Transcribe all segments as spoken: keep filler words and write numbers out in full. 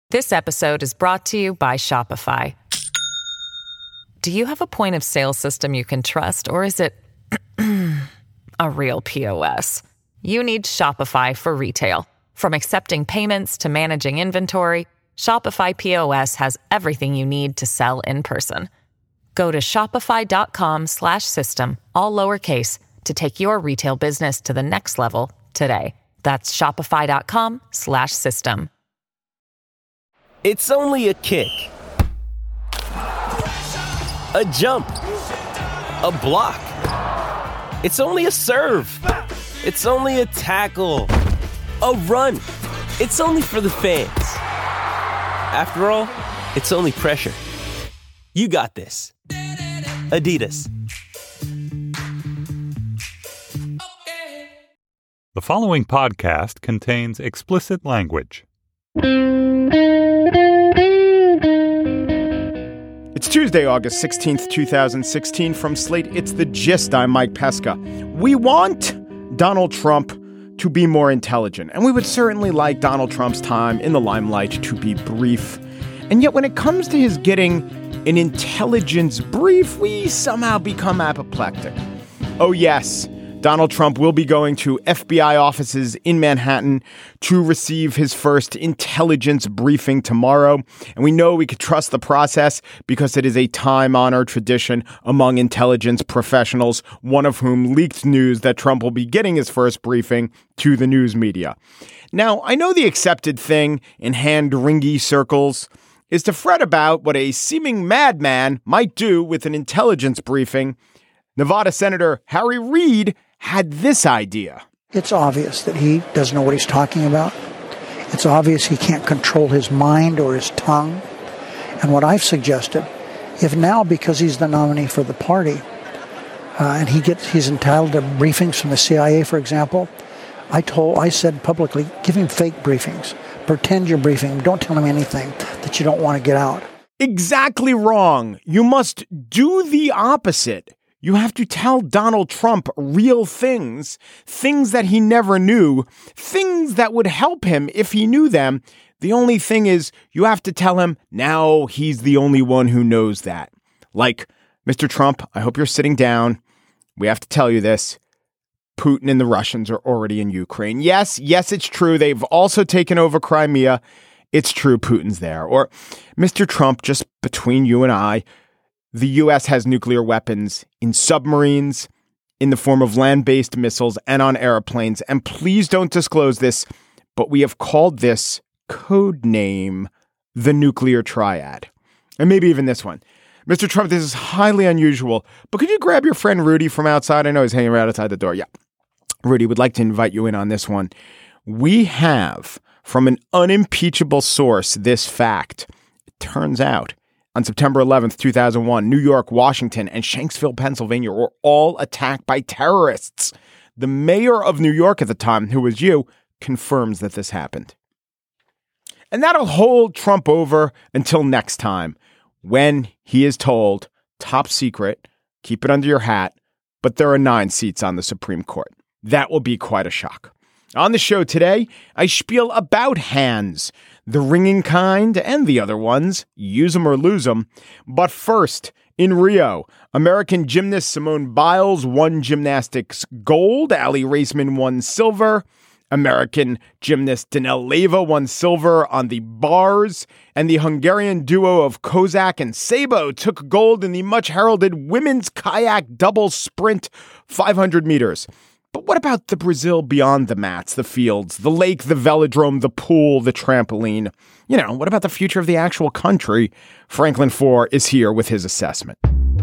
This episode is brought to you by Shopify. Do you have a point of sale system you can trust, or is it a real P O S? You need Shopify for retail. From accepting payments to managing inventory, Shopify P O S has everything you need to sell in person. Go to shopify.com slash system, all lowercase, to take your retail business to the next level today. That's shopify.com slash system. It's only a kick, a jump, a block. It's only a serve. It's only a tackle, a run. It's only for the fans. After all, it's only pressure. You got this. Adidas. The following podcast contains explicit language. It's Tuesday, August sixteenth, twenty sixteen. From Slate, it's The Gist. I'm Mike Pesca. We want Donald Trump to be more intelligent, and we would certainly like Donald Trump's time in the limelight to be brief. And yet when it comes to his getting an intelligence brief, we somehow become apoplectic. Oh yes, Donald Trump will be going to F B I offices in Manhattan to receive his first intelligence briefing tomorrow. And we know we could trust the process because it is a time-honored tradition among intelligence professionals, one of whom leaked news that Trump will be getting his first briefing to the news media. Now, I know the accepted thing in hand-wringy circles is to fret about what a seeming madman might do with an intelligence briefing. Nevada Senator Harry Reid had this idea. It's obvious that he doesn't know what he's talking about. It's obvious he can't control his mind or his tongue. And what I've suggested, if now, because he's the nominee for the party, uh, and he gets he's entitled to briefings from the C I A, for example, I told I said publicly, give him fake briefings. Pretend you're briefing him. Don't tell him anything that you don't want to get out. Exactly wrong. You must do the opposite. You have to tell Donald Trump real things, things that he never knew, things that would help him if he knew them. The only thing is you have to tell him now he's the only one who knows that. Like, Mister Trump, I hope you're sitting down. We have to tell you this. Putin and the Russians are already in Ukraine. Yes, yes, it's true. They've also taken over Crimea. It's true. Putin's there. Or Mister Trump, just between you and I, the U S has nuclear weapons in submarines, in the form of land-based missiles, and on airplanes. And please don't disclose this, but we have called this code name the nuclear triad. And maybe even this one. Mister Trump, this is highly unusual, but could you grab your friend Rudy from outside? I know he's hanging around outside the door. Yeah. Rudy, would like to invite you in on this one. We have, from an unimpeachable source, this fact. It turns out, on September eleventh, two thousand one, New York, Washington, and Shanksville, Pennsylvania were all attacked by terrorists. The mayor of New York at the time, who was you, confirms that this happened. And that'll hold Trump over until next time, when he is told, top secret, keep it under your hat, but there are nine seats on the Supreme Court. That will be quite a shock. On the show today, I spiel about hands, the ringing kind and the other ones, use them or lose them. But first, in Rio, American gymnast Simone Biles won gymnastics gold, Ali Raisman won silver, American gymnast Danel Leyva won silver on the bars, and the Hungarian duo of Kozak and Sabo took gold in the much heralded women's kayak double sprint five hundred meters. But what about the Brazil beyond the mats, the fields, the lake, the velodrome, the pool, the trampoline? You know, what about the future of the actual country? Franklin Foer is here with his assessment.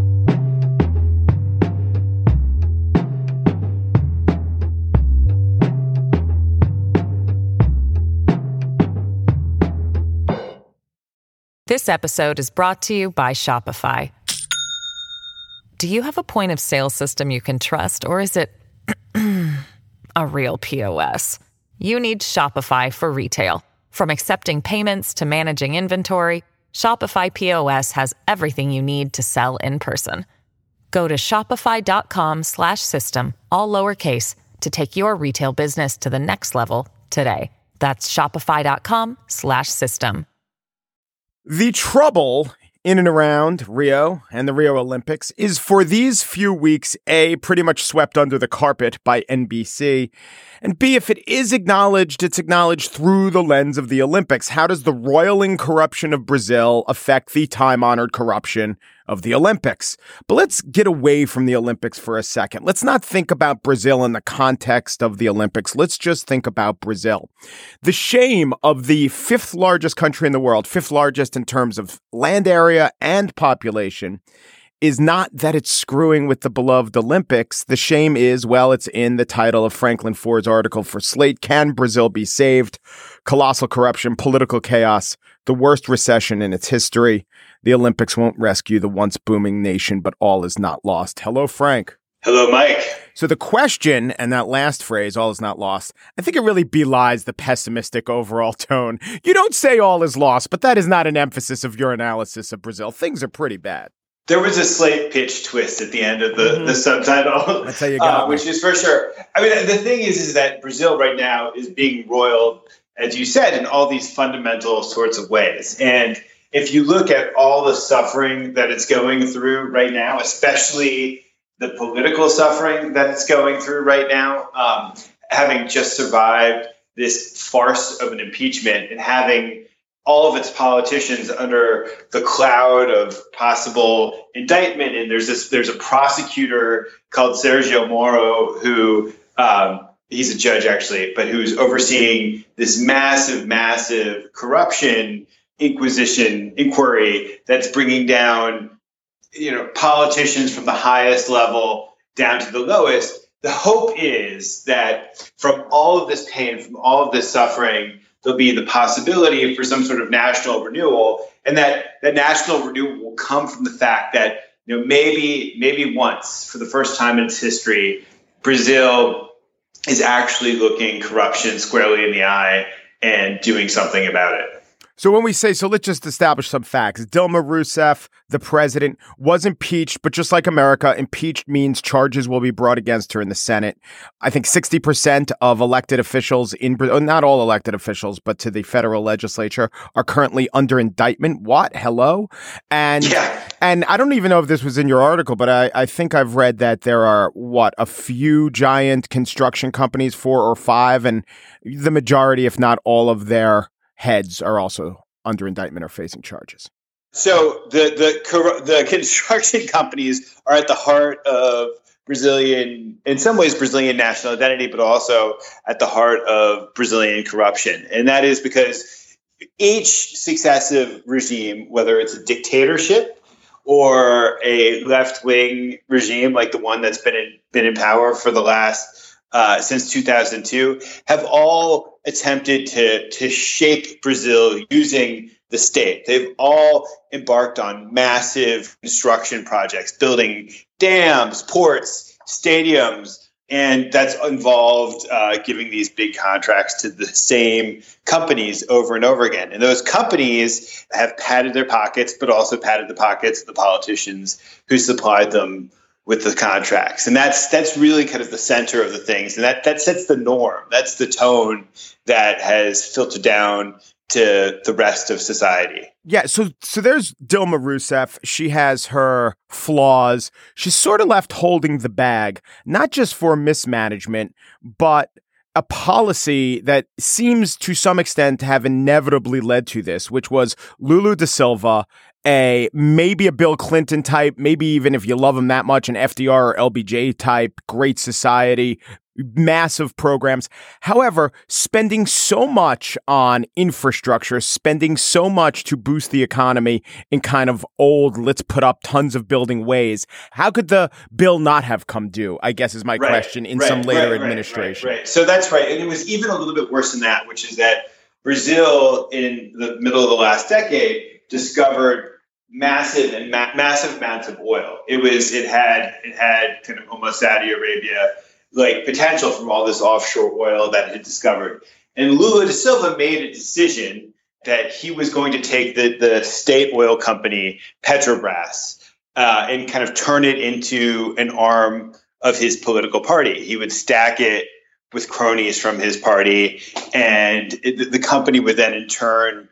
This episode is brought to you by Shopify. Do you have a point of sale system you can trust, or is it a real P O S? You need Shopify for retail. From accepting payments to managing inventory, Shopify P O S has everything you need to sell in person. Go to shopify.com slash system, all lowercase, to take your retail business to the next level today. That's shopify.com slash system. The trouble in and around Rio and the Rio Olympics is for these few weeks, A, pretty much swept under the carpet by N B C, and B, if it is acknowledged, it's acknowledged through the lens of the Olympics. How does the roiling corruption of Brazil affect the time-honored corruption of the Olympics? But let's get away from the Olympics for a second. Let's not think about Brazil in the context of the Olympics. Let's just think about Brazil. The shame of the fifth largest country in the world, fifth largest in terms of land area and population, is not that it's screwing with the beloved Olympics. The shame is, well, it's in the title of Franklin Ford's article for Slate, Can Brazil Be Saved? Colossal corruption, political chaos, the worst recession in its history. The Olympics won't rescue the once booming nation, but all is not lost. Hello, Frank. Hello, Mike. So the question and that last phrase, all is not lost, I think it really belies the pessimistic overall tone. You don't say all is lost, but that is not an emphasis of your analysis of Brazil. Things are pretty bad. There was a slight pitch twist at the end of the, mm-hmm. the subtitle, That's how you got uh, which is for sure. I mean, the thing is, is that Brazil right now is being roiled, as you said, in all these fundamental sorts of ways. And if you look at all the suffering that it's going through right now, especially the political suffering that it's going through right now, um, having just survived this farce of an impeachment and having all of its politicians under the cloud of possible indictment. And there's this, there's a prosecutor called Sergio Moro who, um, he's a judge actually, but who's overseeing this massive, massive corruption inquisition inquiry that's bringing down, you know, politicians from the highest level down to the lowest. The hope is that from all of this pain, from all of this suffering, there'll be the possibility for some sort of national renewal, and that that national renewal will come from the fact that, you know, maybe maybe once, for the first time in its history, Brazil is actually looking corruption squarely in the eye and doing something about it. So when we say, so let's just establish some facts. Dilma Rousseff, the president, was impeached, but just like America, impeached means charges will be brought against her in the Senate. I think sixty percent of elected officials in Brazil, not all elected officials, but to the federal legislature, are currently under indictment. What? Hello? And yeah. and I don't even know if this was in your article, but I, I think I've read that there are, what, a few giant construction companies, four or five, and the majority, if not all of their heads are also under indictment or facing charges. So the the the construction companies are at the heart of Brazilian, in some ways, Brazilian national identity, but also at the heart of Brazilian corruption. And that is because each successive regime, whether it's a dictatorship or a left-wing regime like the one that's been in, been in power for the last Uh, since two thousand two, have all attempted to to shape Brazil using the state. They've all embarked on massive construction projects, building dams, ports, stadiums, and that's involved uh, giving these big contracts to the same companies over and over again. And those companies have padded their pockets, but also padded the pockets of the politicians who supplied them with the contracts. And that's that's really kind of the center of the things. And that, that sets the norm. That's the tone that has filtered down to the rest of society. Yeah, so so there's Dilma Rousseff. She has her flaws. She's sort of left holding the bag, not just for mismanagement, but a policy that seems to some extent to have inevitably led to this, which was Lula da Silva, a maybe a Bill Clinton type, maybe even if you love him that much, an F D R or L B J type, Great Society, massive programs. However, spending so much on infrastructure, spending so much to boost the economy in kind of old, let's put up tons of building ways. How could the bill not have come due, I guess is my right, question, in right, some later right, administration? Right, right, right. So that's right. And it was even a little bit worse than that, which is that Brazil in the middle of the last decade discovered massive and ma- massive amounts of oil. It was, it had, it had kind of almost Saudi Arabia like potential from all this offshore oil that it had discovered. And Lula da Silva made a decision that he was going to take the, the state oil company Petrobras uh, and kind of turn it into an arm of his political party. He would stack it with cronies from his party, and it, the company would then in turn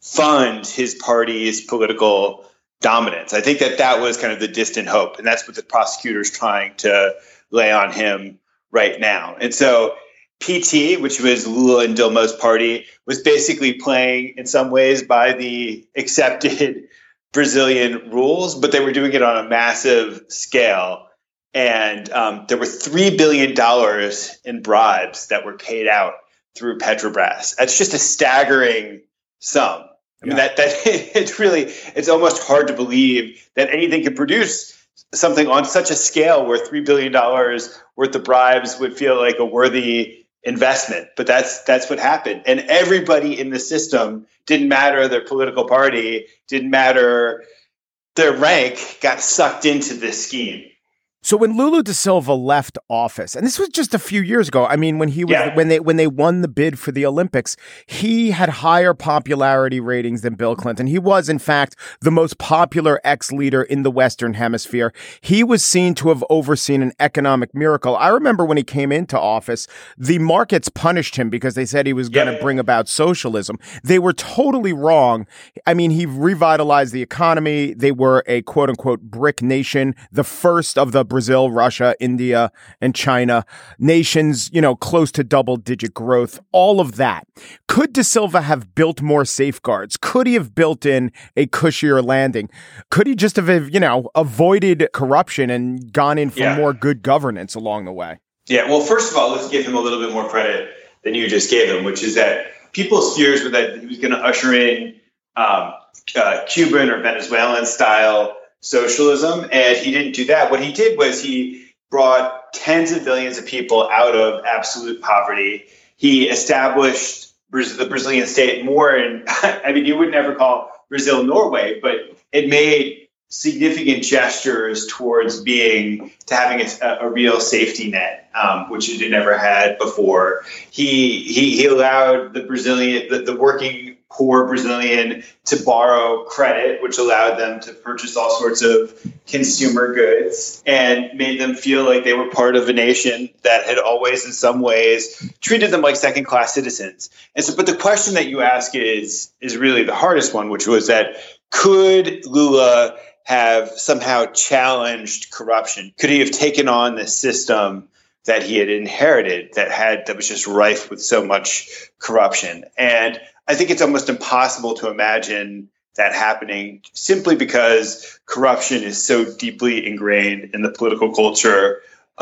fund his party's political dominance. I think that that was kind of the distant hope, and that's what the prosecutor's trying to lay on him right now. And so P T, which was Lula and Dilma's party, was basically playing in some ways by the accepted Brazilian rules, but they were doing it on a massive scale. And um, there were three billion dollars in bribes that were paid out through Petrobras. That's just a staggering sum. I mean, yeah. that, that it's really, it's almost hard to believe that anything could produce something on such a scale where three billion dollars worth of bribes would feel like a worthy investment. But that's that's what happened. And everybody in the system, didn't matter their political party, didn't matter their rank, got sucked into this scheme. So when Lula da Silva left office, and this was just a few years ago, I mean, when he was yeah. when they when they won the bid for the Olympics, he had higher popularity ratings than Bill Clinton. He was, in fact, the most popular ex-leader in the Western Hemisphere. He was seen to have overseen an economic miracle. I remember when he came into office, the markets punished him because they said he was going to yeah. bring about socialism. They were totally wrong. I mean, he revitalized the economy. They were a quote-unquote brick nation, the first of the Brazil, Russia, India, and China, nations, you know, close to double-digit growth, all of that. Could Da Silva have built more safeguards? Could he have built in a cushier landing? Could he just have, you know, avoided corruption and gone in for yeah. more good governance along the way? Yeah, well, first of all, let's give him a little bit more credit than you just gave him, which is that people's fears were that he was going to usher in um, uh, Cuban or Venezuelan style socialism, and he didn't do that. What he did was he brought tens of millions of people out of absolute poverty. He established the Brazilian state more, and I mean, you would never call Brazil Norway, but it made significant gestures towards being to having a, a real safety net, um, which it had never had before. He he, he allowed the Brazilian, the, the working poor Brazilian to borrow credit, which allowed them to purchase all sorts of consumer goods and made them feel like they were part of a nation that had always, in some ways, treated them like second-class citizens. And so, but the question that you ask is is really the hardest one, which was that could Lula have somehow challenged corruption? Could he have taken on the system that he had inherited that had that was just rife with so much corruption? And I think it's almost impossible to imagine that happening simply because corruption is so deeply ingrained in the political culture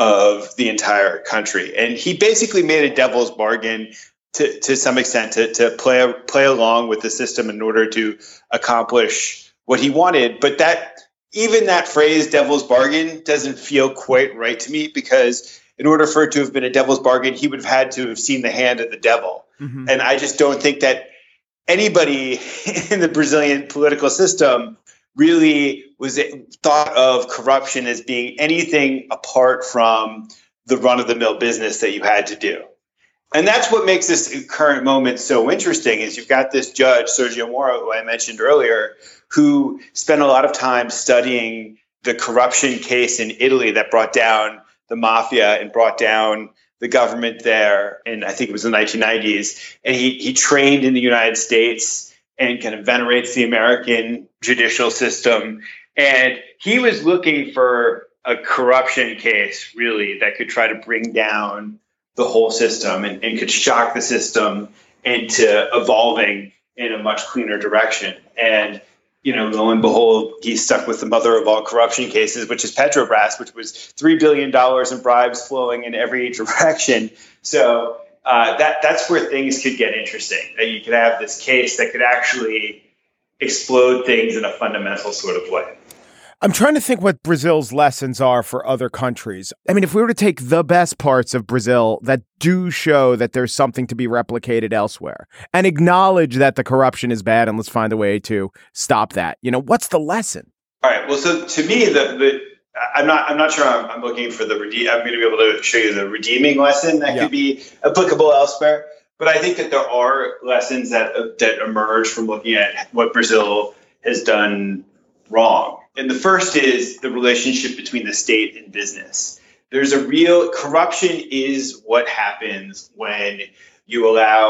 of the entire country. And he basically made a devil's bargain to, to some extent to, to play, play along with the system in order to accomplish what he wanted. But that even that phrase, devil's bargain, doesn't feel quite right to me, because in order for it to have been a devil's bargain, he would have had to have seen the hand of the devil. Mm-hmm. And I just don't think that anybody in the Brazilian political system really was thought of corruption as being anything apart from the run-of-the-mill business that you had to do. And that's what makes this current moment so interesting, is you've got this judge, Sergio Moro, who I mentioned earlier, who spent a lot of time studying the corruption case in Italy that brought down the mafia and brought down the government there, and I think it was the nineteen nineties. And he he trained in the United States and kind of venerates the American judicial system. And he was looking for a corruption case, really, that could try to bring down the whole system and, and could shock the system into evolving in a much cleaner direction. And you know, lo and behold, he's stuck with the mother of all corruption cases, which is Petrobras, which was three billion dollars in bribes flowing in every direction. So uh, that that's where things could get interesting, that you could have this case that could actually explode things in a fundamental sort of way. I'm trying to think what Brazil's lessons are for other countries. I mean, if we were to take the best parts of Brazil that do show that there's something to be replicated elsewhere and acknowledge that the corruption is bad and let's find a way to stop that, you know, what's the lesson? All right. Well, so to me, the, the I'm not I'm not sure I'm, I'm looking for the rede- I'm going to be able to show you the redeeming lesson that yeah. could be applicable elsewhere. But I think that there are lessons that uh, that emerge from looking at what Brazil has done wrong. And the first is the relationship between the state and business. There's a real corruption is what happens when you allow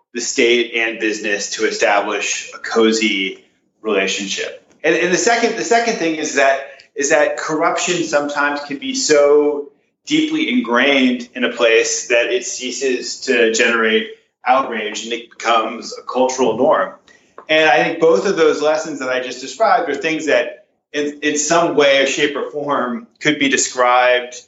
the state and business to establish a cozy relationship. And, and the second the second thing is that is that corruption sometimes can be so deeply ingrained in a place that it ceases to generate outrage and it becomes a cultural norm. And I think both of those lessons that I just described are things that in, in some way, shape, or form could be described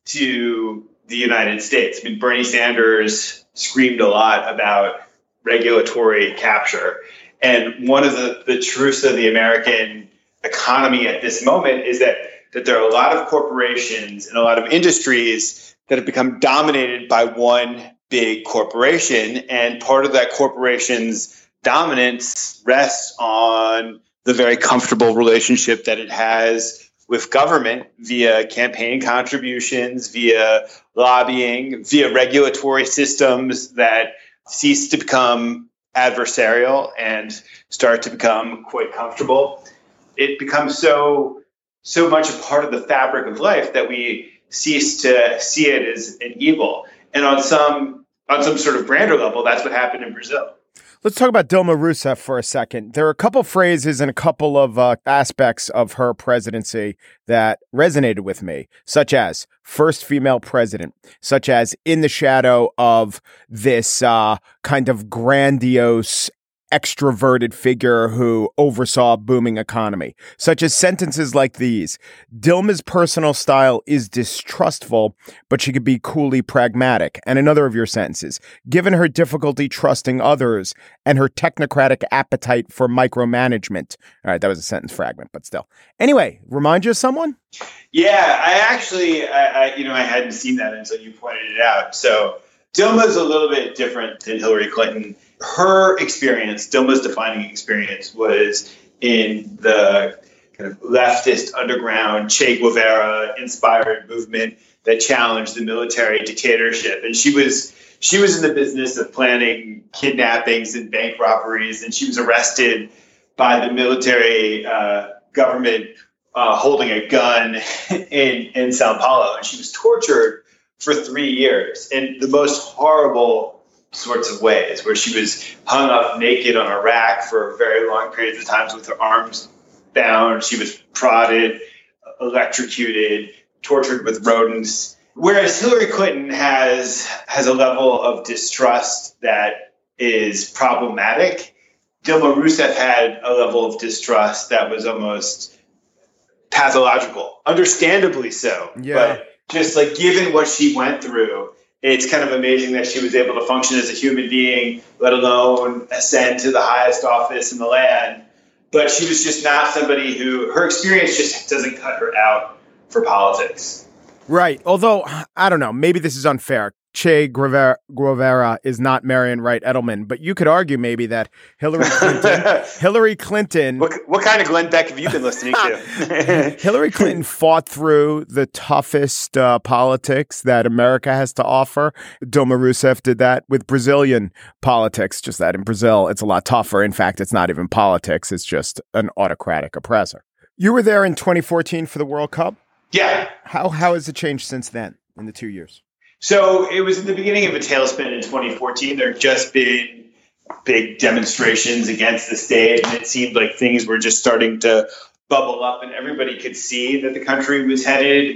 to the United States. I mean, Bernie Sanders screamed a lot about regulatory capture. And one of the, the truths of the American economy at this moment is that, that there are a lot of corporations and a lot of industries that have become dominated by one big corporation. And part of that corporation's dominance rests on the very comfortable relationship that it has with government via campaign contributions, via lobbying, via regulatory systems that cease to become adversarial and start to become quite comfortable. It becomes so so much a part of the fabric of life that we cease to see it as an evil. And on some on some sort of grander level, that's what happened in Brazil. Let's talk about Dilma Rousseff for a second. There are a couple phrases and a couple of uh, aspects of her presidency that resonated with me, such as first female president, such as in the shadow of this uh, kind of grandiose extroverted figure who oversaw a booming economy, such as sentences like these. Dilma's personal style is distrustful, but she could be coolly pragmatic. And another of your sentences, given her difficulty trusting others and her technocratic appetite for micromanagement. All right, that was a sentence fragment, but still. Anyway, remind you of someone? Yeah, I actually, I, I you know, I hadn't seen that until you pointed it out. So Dilma's a little bit different than Hillary Clinton. Her experience, Dilma's defining experience, was in the kind of leftist underground Che Guevara-inspired movement that challenged the military dictatorship. And she was she was in the business of planning kidnappings and bank robberies, and she was arrested by the military uh, government uh, holding a gun in, in Sao Paulo. And she was tortured for three years in the most horrible sorts of ways, where she was hung up naked on a rack for very long periods of times with her arms bound. She was prodded, electrocuted, tortured with rodents. Whereas Hillary Clinton has has a level of distrust that is problematic, Dilma Rousseff had a level of distrust that was almost pathological, understandably so. Yeah. But just like given what she went through, it's kind of amazing that she was able to function as a human being, let alone ascend to the highest office in the land. But she was just not somebody who, her experience just doesn't cut her out for politics. Right. Although, I don't know, maybe this is unfair. Che Guevara, Guevara is not Marion Wright Edelman, but you could argue maybe that Hillary Clinton, Hillary Clinton. What, what kind of Glenn Beck have you been listening to? Hillary Clinton fought through the toughest uh, politics that America has to offer. Dilma Rousseff did that with Brazilian politics, just that in Brazil, it's a lot tougher. In fact, it's not even politics. It's just an autocratic oppressor. You were there in twenty fourteen for the World Cup. Yeah. How How has it changed since then in the two years? So it was in the beginning of a tailspin in twenty fourteen. There had just been big demonstrations against the state, and it seemed like things were just starting to bubble up, and everybody could see that the country was headed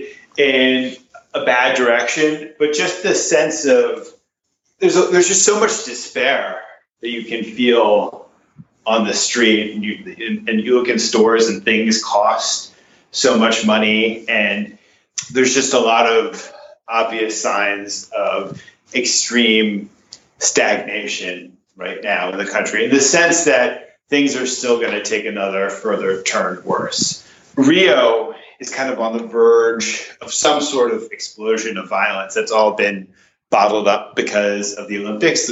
in a bad direction. But just the sense of there's a, there's just so much despair that you can feel on the street, and you and you look in stores and things cost so much money, and there's just a lot of obvious signs of extreme stagnation right now in the country, in the sense that things are still going to take another further turn worse. Rio is kind of on the verge of some sort of explosion of violence that's all been bottled up because of the Olympics.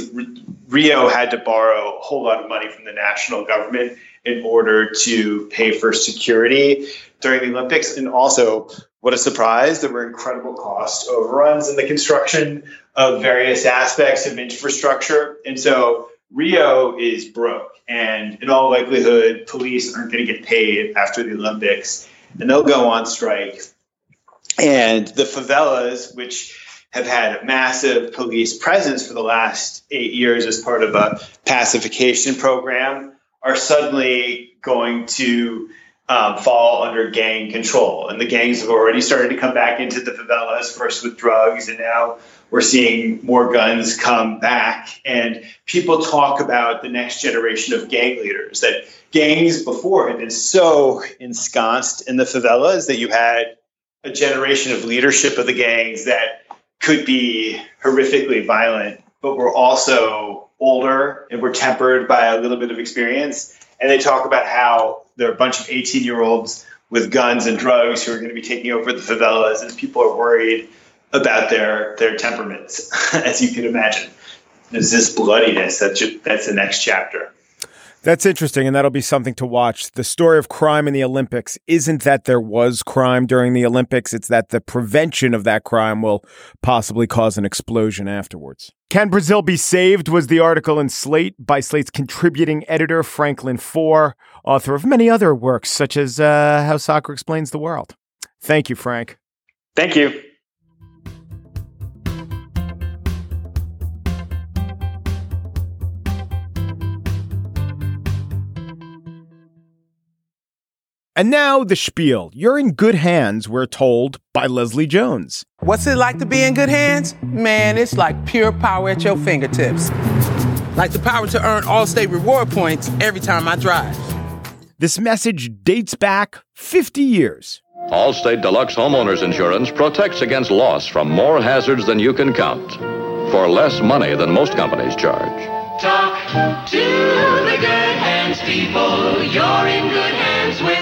Rio had to borrow a whole lot of money from the national government in order to pay for security during the Olympics. And also, what a surprise, there were incredible cost overruns in the construction of various aspects of infrastructure. And so Rio is broke. And in all likelihood, police aren't going to get paid after the Olympics, and they'll go on strike. And the favelas, which have had a massive police presence for the last eight years as part of a pacification program are suddenly going to um, fall under gang control. And the gangs have already started to come back into the favelas, first with drugs, and now we're seeing more guns come back. And people talk about the next generation of gang leaders, that gangs before had been so ensconced in the favelas that you had a generation of leadership of the gangs that could be horrifically violent, but were also older and were tempered by a little bit of experience. And they talk about how there are a bunch of eighteen-year-olds with guns and drugs who are going to be taking over the favelas, and people are worried about their their temperaments, as you can imagine. There's this bloodiness. That's, that's the next chapter. That's interesting, and that'll be something to watch. The story of crime in the Olympics isn't that there was crime during the Olympics. It's that the prevention of that crime will possibly cause an explosion afterwards. Can Brazil be saved was the article in Slate by Slate's contributing editor, Franklin Foer, author of many other works, such as uh, How Soccer Explains the World. Thank you, Frank. Thank you. And now the spiel. You're in good hands, we're told, by Leslie Jones. What's it like to be in good hands? Man, it's like pure power at your fingertips. Like the power to earn Allstate reward points every time I drive. This message dates back fifty years. Allstate Deluxe Homeowners Insurance protects against loss from more hazards than you can count for less money than most companies charge. Talk to the good hands people. You're in good hands with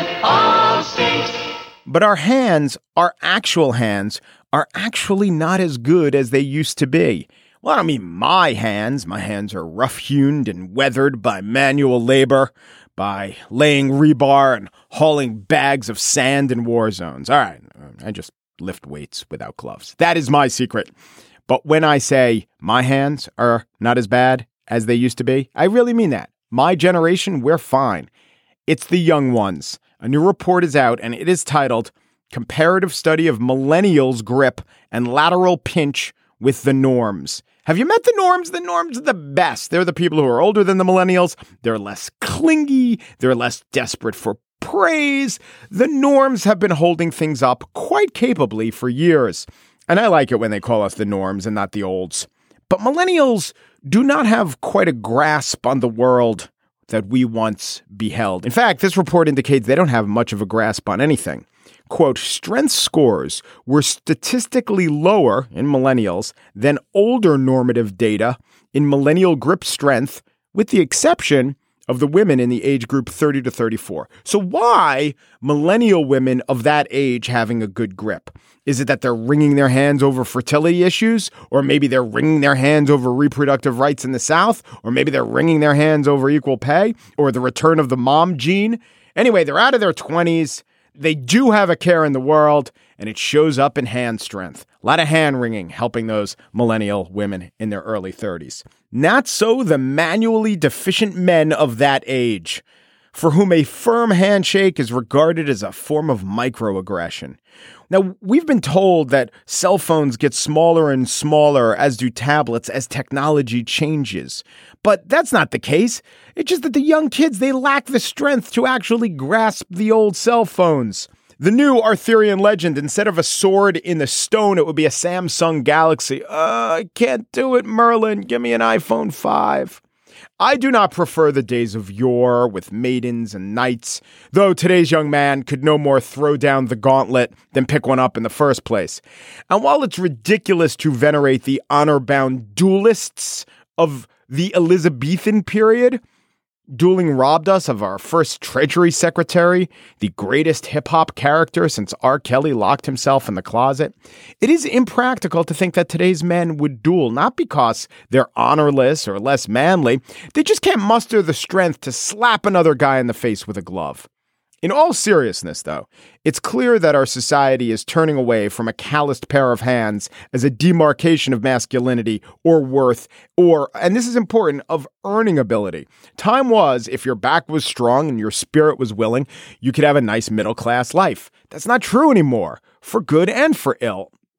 Allstate. But our hands, our actual hands, are actually not as good as they used to be. Well, I don't mean my hands. My hands are rough-hewn and weathered by manual labor, by laying rebar and hauling bags of sand in war zones. All right, I just lift weights without gloves. That is my secret. But when I say my hands are not as bad as they used to be, I really mean that. My generation, we're fine. It's the young ones. A new report is out, and it is titled Comparative Study of Millennials' Grip and Lateral Pinch with the Norms. Have you met the norms? The norms are the best. They're the people who are older than the millennials. They're less clingy. They're less desperate for praise. The norms have been holding things up quite capably for years. And I like it when they call us the norms and not the olds. But millennials do not have quite a grasp on the world that we once beheld. In fact, this report indicates they don't have much of a grasp on anything. Quote, strength scores were statistically lower in millennials than older normative data in millennial grip strength, with the exception of the women in the age group thirty to thirty-four. So why millennial women of that age having a good grip? Is it that they're wringing their hands over fertility issues? Or maybe they're wringing their hands over reproductive rights in the South? Or maybe they're wringing their hands over equal pay? Or the return of the mom gene? Anyway, they're out of their twenties. They do have a care in the world, and it shows up in hand strength. A lot of hand wringing helping those millennial women in their early thirties. Not so the manually deficient men of that age, for whom a firm handshake is regarded as a form of microaggression. Now, we've been told that cell phones get smaller and smaller, as do tablets, as technology changes. But that's not the case. It's just that the young kids, they lack the strength to actually grasp the old cell phones. The new Arthurian legend, instead of a sword in the stone, it would be a Samsung Galaxy. Uh, I can't do it, Merlin. Give me an iPhone five. I do not prefer the days of yore with maidens and knights, though today's young man could no more throw down the gauntlet than pick one up in the first place. And while it's ridiculous to venerate the honor-bound duelists of the Elizabethan period, dueling robbed us of our first Treasury Secretary, the greatest hip-hop character since R. Kelly locked himself in the closet. It is impractical to think that today's men would duel, not because they're honorless or less manly. They just can't muster the strength to slap another guy in the face with a glove. In all seriousness, though, it's clear that our society is turning away from a calloused pair of hands as a demarcation of masculinity or worth or, and this is important, of earning ability. Time was, if your back was strong and your spirit was willing, you could have a nice middle-class life. That's not true anymore, for good and for ill.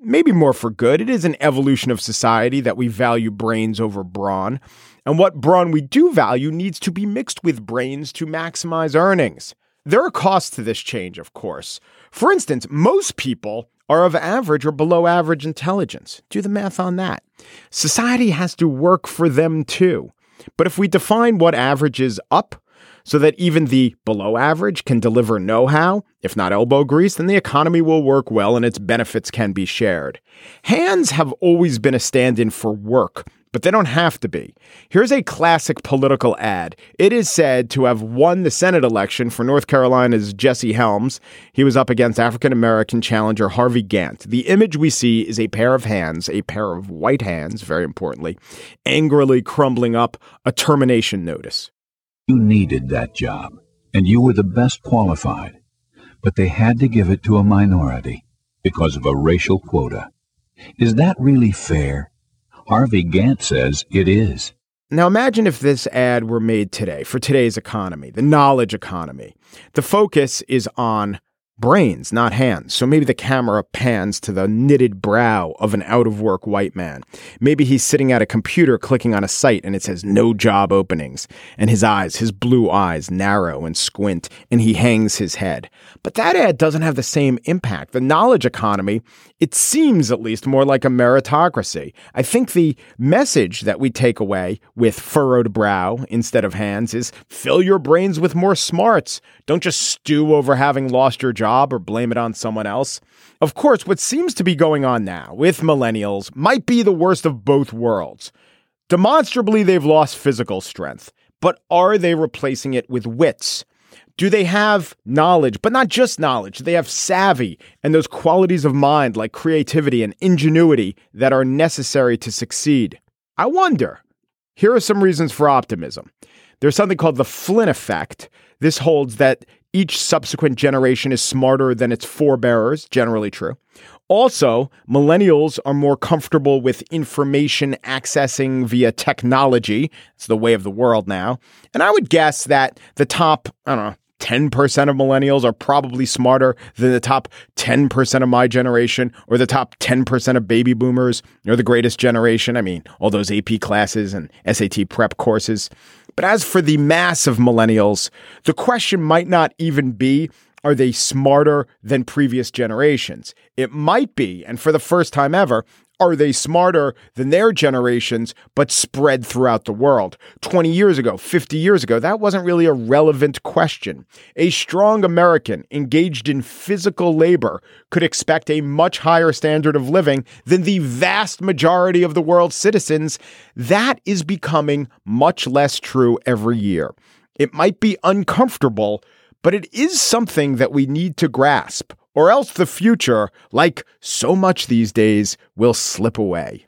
maybe more for good. It is an evolution of society that we value brains over brawn. And what brawn we do value needs to be mixed with brains to maximize earnings. There are costs to this change, of course. For instance, most people are of average or below average intelligence. Do the math on that. Society has to work for them too. But if we define what average is up, so that even the below average can deliver know-how, if not elbow grease, then the economy will work well and its benefits can be shared. Hands have always been a stand-in for work, but they don't have to be. Here's a classic political ad. It is said to have won the Senate election for North Carolina's Jesse Helms. He was up against African-American challenger Harvey Gantt. The image we see is a pair of hands, a pair of white hands, very importantly, angrily crumbling up a termination notice. You needed that job, and you were the best qualified, but they had to give it to a minority because of a racial quota. Is that really fair? Harvey Gantt says it is. Now imagine if this ad were made today for today's economy, the knowledge economy. The focus is on brains, not hands. So maybe the camera pans to the knitted brow of an out-of-work white man. Maybe he's sitting at a computer clicking on a site and it says no job openings. And his eyes, his blue eyes, narrow and squint, and he hangs his head. But that ad doesn't have the same impact. The knowledge economy, it seems at least more like a meritocracy. I think the message that we take away with furrowed brow instead of hands is fill your brains with more smarts. Don't just stew over having lost your job. job or blame it on someone else. Of course, what seems to be going on now with millennials might be the worst of both worlds. Demonstrably, they've lost physical strength, but are they replacing it with wits? Do they have knowledge, but not just knowledge? Do they have savvy and those qualities of mind like creativity and ingenuity that are necessary to succeed? I wonder. Here are some reasons for optimism. There's something called the Flynn effect. This holds that each subsequent generation is smarter than its forebears, generally true. Also, millennials are more comfortable with information accessing via technology. It's the way of the world now. And I would guess that the top, I don't know, ten percent of millennials are probably smarter than the top ten percent of my generation or the top ten percent of baby boomers or the greatest generation. I mean, all those A P classes and S A T prep courses. But as for the mass of millennials, the question might not even be, are they smarter than previous generations? It might be, and for the first time ever, are they smarter than their generations, but spread throughout the world? twenty years ago, fifty years ago, that wasn't really a relevant question. A strong American engaged in physical labor could expect a much higher standard of living than the vast majority of the world's citizens. That is becoming much less true every year. It might be uncomfortable, but it is something that we need to grasp. Or else the future, like so much these days, will slip away.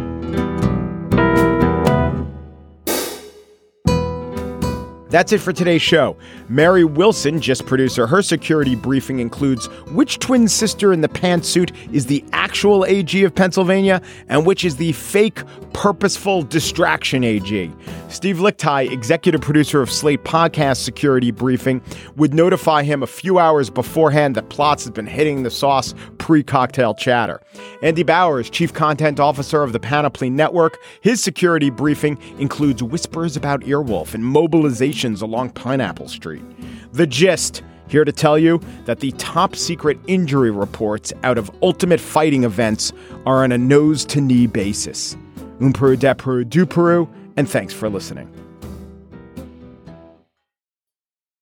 That's it for today's show. Mary Wilson, just producer, her security briefing includes which twin sister in the pantsuit is the actual A G of Pennsylvania and which is the fake, purposeful distraction A G. Steve Lickteig, executive producer of Slate Podcast Security Briefing, would notify him a few hours beforehand that plots have been hitting the sauce pre-cocktail chatter. Andy Bowers, chief content officer of the Panoply Network, his security briefing includes whispers about Earwolf and mobilizations along Pineapple Street. The Gist, here to tell you that the top secret injury reports out of Ultimate Fighting events are on a nose-to-knee basis. Un Peru de Peru du Peru, and thanks for listening.